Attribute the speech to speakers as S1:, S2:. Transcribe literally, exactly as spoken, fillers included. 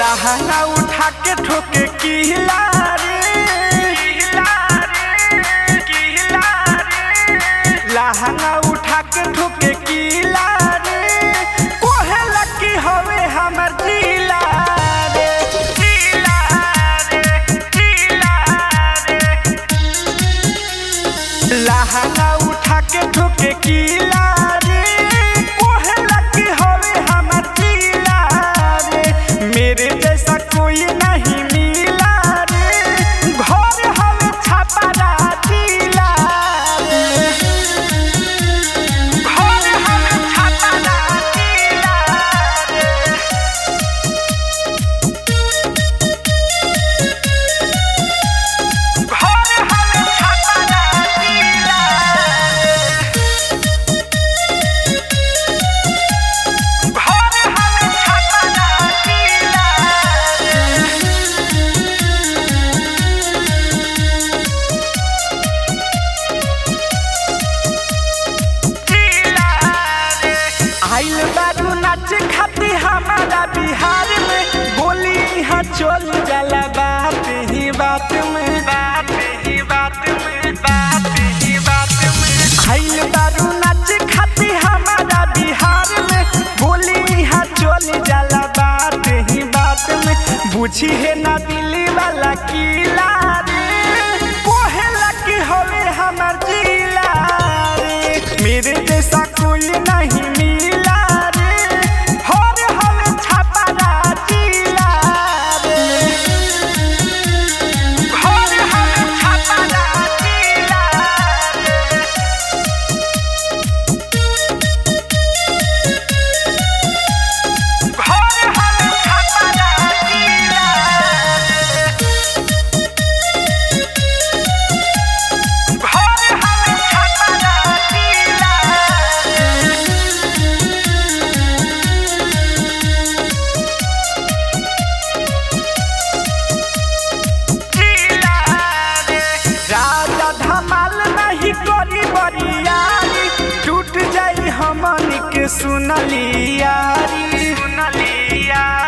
S1: लहंगा उठा के ठोके किला रे किला रे किला रे लहंगा उठा के ठोके किला रे कोहे लकी हवे हमर जिला रे जिला रे जिला रे लहंगा उठा के ठोके किला रे कोहे लकी हवे हमर जिला रे मेरे जैसा कोई नहीं मिला रे घर हमें छापा जिला रे घर हमें छापा जिला रे घर हमें छापा जिला रे घर हमें छापा जिला जिला रे आइल बारू नाच खाती हमारा बिहार में बोली यहाँ चल जाला बात ही बात में बात ही बात में बात ही बात में आइल बारू नाच खाती हमारा बिहार में बोली यहाँ चल जाला बात ही बात में बुझी है ना दिल्ली वाला किला रे कोहे लकी हवे हमर जिला रे मेरे जैसा कोई नहीं मिला रे हर हमें छापा जिला रे हर हमें छापा जिला रे घर हमें छापा जिला रे घर हमें छापा जिला जिला रे राजा धमाल नहीं करी बरियारी टूट जाई हमन के सुनली यारी सुनली यारी